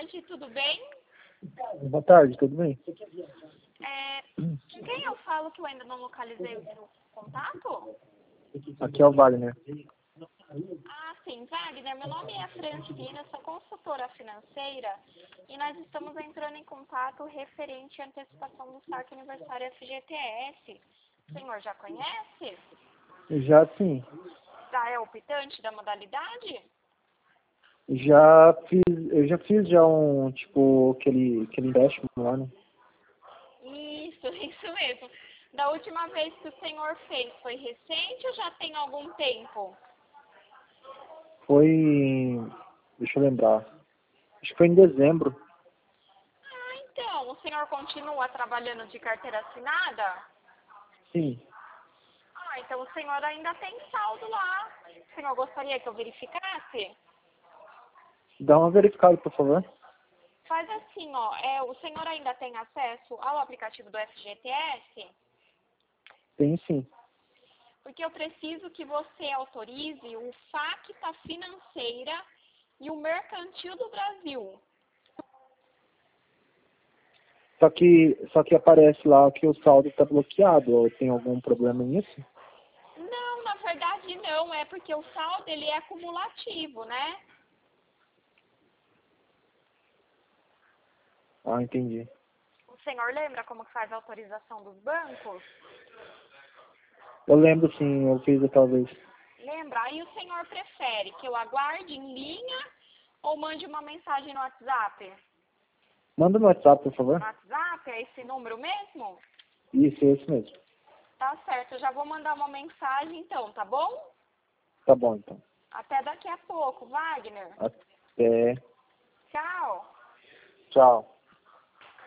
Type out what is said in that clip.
tarde, tudo bem? Boa tarde, tudo bem? Com quem eu falo que eu ainda não localizei o seu contato? Aqui é o Wagner. Ah, sim, Wagner, meu nome é Francina, sou consultora financeira e nós estamos entrando em contato referente à antecipação do saque aniversário FGTS. O senhor já conhece? Já sim, Já é optante da modalidade? eu já fiz já aquele empréstimo lá, né? Isso mesmo. Da última vez que o senhor fez, foi recente ou já tem algum tempo? Foi, deixa eu lembrar, acho que foi em dezembro. Ah, então, o senhor continua trabalhando de carteira assinada? Sim, Ah, então o senhor ainda tem saldo lá. O senhor gostaria que eu verificasse? dá uma verificada, por favor. Faz assim, ó, o senhor ainda tem acesso ao aplicativo do FGTS? Tem sim. Porque eu preciso que você autorize o Facta Financeira e o Mercantil do Brasil. Só que aparece lá que o saldo está bloqueado. Ou tem algum problema nisso? Não, na verdade não, é porque o saldo ele é acumulativo, né? Ah, entendi. O senhor lembra como que faz a autorização dos bancos? Eu lembro sim, eu fiz outra vez. Lembra? Aí o senhor prefere que eu aguarde em linha ou mande uma mensagem no WhatsApp? Manda no WhatsApp, por favor. No WhatsApp é esse número mesmo? Isso, é esse mesmo. Tá certo, eu já vou mandar uma mensagem então, tá bom? Tá bom, então. Até daqui a pouco, Wagner. Até. Tchau. Tchau.